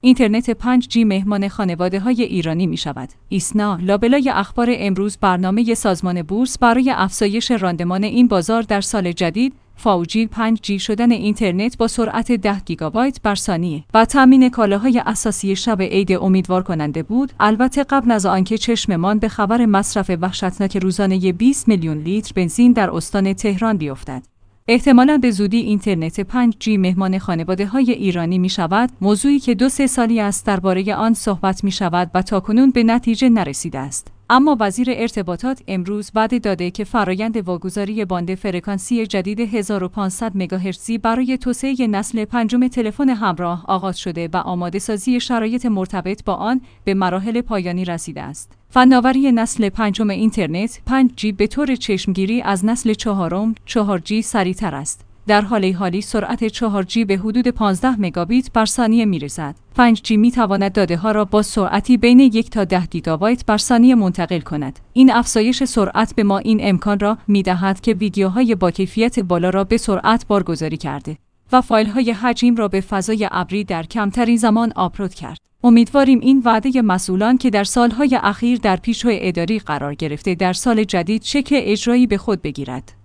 اینترنت 5G مهمان خانواده‌های ایرانی می‌شود. ایسنا، لابلای اخبار امروز برنامه سازمان بورس برای افزایش راندمان این بازار در سال جدید، فاوجی 5G شدن اینترنت با سرعت 10 گیگابایت بر ثانیه و تامین کالاهای اساسی شب عید امیدوار کننده بود، البته قبل از آنکه چشممان به خبر مصرف وحشتناک روزانه 20 میلیون لیتر بنزین در استان تهران بیفتد. احتمالاً به زودی اینترنت 5G مهمان خانواده‌های ایرانی می‌شود، موضوعی که 2-3 سالی است درباره آن صحبت می‌شود و تاکنون به نتیجه نرسیده است. اما وزیر ارتباطات امروز وعده داده که فرایند واگذاری باند فرکانسی جدید 1500 مگاهرتزی برای توسعه نسل پنجم تلفن همراه آغاز شده و آماده‌سازی شرایط مرتبط با آن به مراحل پایانی رسیده است. فناوری نسل پنجم اینترنت 5G به طور چشمگیری از نسل چهارم 4G سریع‌تر است. در حالی سرعت 4G به حدود 15 مگابیت بر ثانیه می‌رسد. 5G می‌تواند داده‌ها را با سرعتی بین 1 تا 10 گیگابایت بر ثانیه منتقل کند. این افزایش سرعت به ما این امکان را می‌دهد که ویدیوهای با کیفیت بالا را به سرعت بارگذاری کرده و فایل‌های حجم را به فضای ابری در کمترین زمان آپلود کرد. امیدواریم این وعده مسئولان که در سال‌های اخیر در پیشرو اداری قرار گرفته در سال جدید شکل اجرایی به خود بگیرد.